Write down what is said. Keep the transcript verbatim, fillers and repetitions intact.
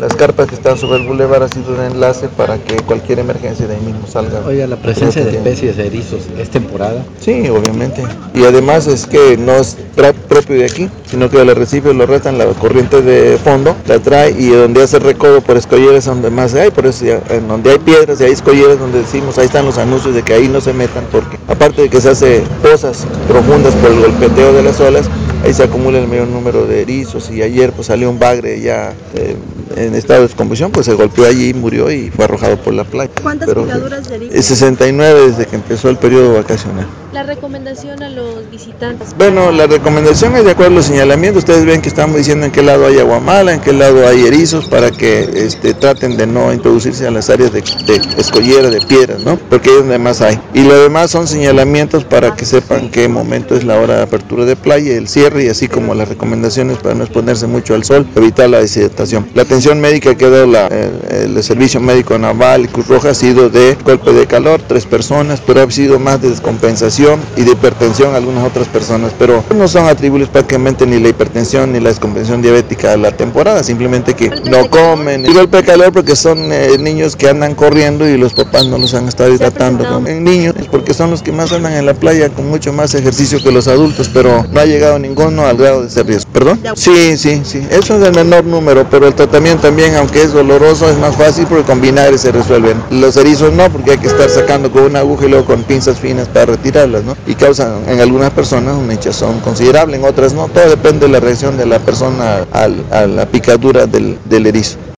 las carpas que están sobre el bulevar ha sido un enlace para que cualquier emergencia de ahí mismo salga. Oiga, la presencia de especies de erizos es temporada. Sí, obviamente. Y además es que no es propio de aquí, sino que el arrecife lo retan la corriente de fondo, la trae y donde hace recodo por escolleras donde más hay, por eso ya, en donde hay piedras y hay escolleras donde decimos, ahí están los anuncios de que ahí no se metan, porque aparte de que se hace pozas profundas por el golpeteo de las olas, ahí se acumula el mayor número de erizos y ayer pues salió un bagre ya eh, en estado de descomposición, pues se golpeó allí y murió y fue arrojado por la playa. ¿Cuántas Pero, picaduras de erizos? sesenta y nueve desde que empezó el periodo vacacional. La recomendación a los visitantes. Bueno, la recomendación es de acuerdo a los señalamientos. Ustedes ven que estamos diciendo en qué lado hay agua mala, en qué lado hay erizos, para que este, traten de no introducirse a las áreas de, de escollera, de piedras, ¿no? Porque ahí es donde más hay. Y lo demás son señalamientos para que sepan qué momento es la hora de apertura de playa, el cierre y así como las recomendaciones para no exponerse mucho al sol, evitar la deshidratación. La atención médica que ha dado la, el, el Servicio Médico Naval y Cruz Roja ha sido de golpe de calor, tres personas, pero ha sido más de descompensación y de hipertensión a algunas otras personas, pero no son atribuibles prácticamente ni la hipertensión ni la descompensación diabética a la temporada, simplemente que no comen. Y golpe de calor porque son eh, niños que andan corriendo y los papás no los han estado hidratando. En niños es porque son los que más andan en la playa con mucho más ejercicio que los adultos, pero no ha llegado ninguno al grado de ser riesgo. ¿Perdón? Sí, sí, sí. Eso es el menor número, pero el tratamiento también, aunque es doloroso, es más fácil porque con vinagre se resuelven. Los erizos no, porque hay que estar sacando con una aguja y luego con pinzas finas para retirarlas, ¿no? Y causan en algunas personas una hinchazón considerable, en otras no. Todo depende de la reacción de la persona al, a la picadura del, del erizo.